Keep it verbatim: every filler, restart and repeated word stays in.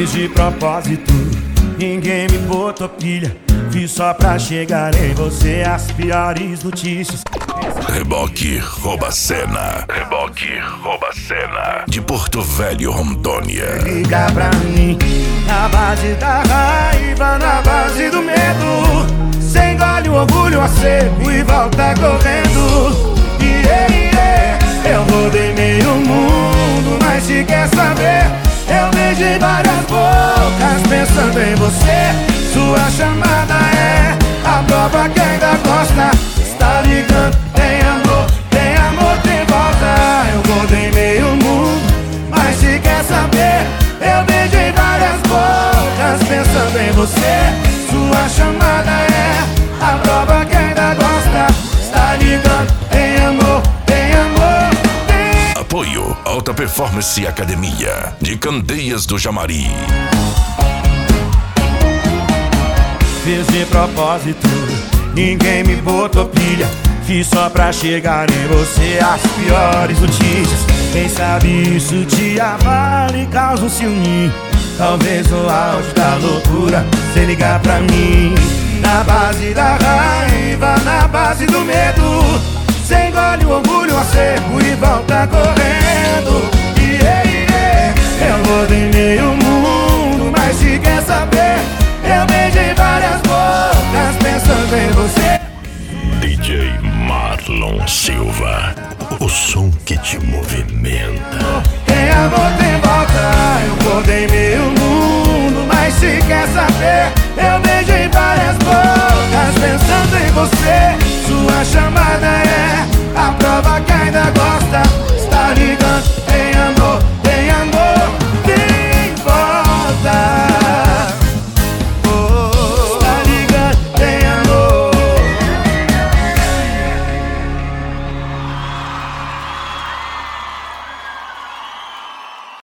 Fiz de propósito, ninguém me botou pilha. Fiz só pra chegar em você as piores notícias. Reboque rouba cena. Reboque rouba cena. De Porto Velho, Rondônia. Liga pra mim, na base da raiva, na base do medo. Cê engole o orgulho a seco e volta correndo. Yeah, yeah. Eu rodei meio mundo, mas se quer saber, eu beijei várias bocas pensando em você. Sua chamada é a prova que ainda gosta. Está ligando, tem amor, tem amor, tem volta. Eu rodei meio mundo, mas se quer saber, eu beijei várias bocas pensando em você. Sua chamada é a prova que ainda gosta. Está ligando, tem amor, tem amor, tem... Apoio Alta Performance Academia de Candeias do Jamari. Fiz de propósito, ninguém me botou pilha. Fiz só pra chegar em você as piores notícias. Quem sabe isso te abala e causa um ciúme. Talvez no auge da loucura cê ligar pra mim. Na base da raiva, na base do medo. Cê engole o orgulho a seco e volta correndo. Yeah, yeah. Eu rodei meio mundo, mas se quer saber, eu beijei várias bocas pensando em você. D J Marlon Silva, o som que te movimenta. Tem amor, tem volta. Eu rodei meio mundo, mas se quer saber, eu beijei várias bocas pensando em você.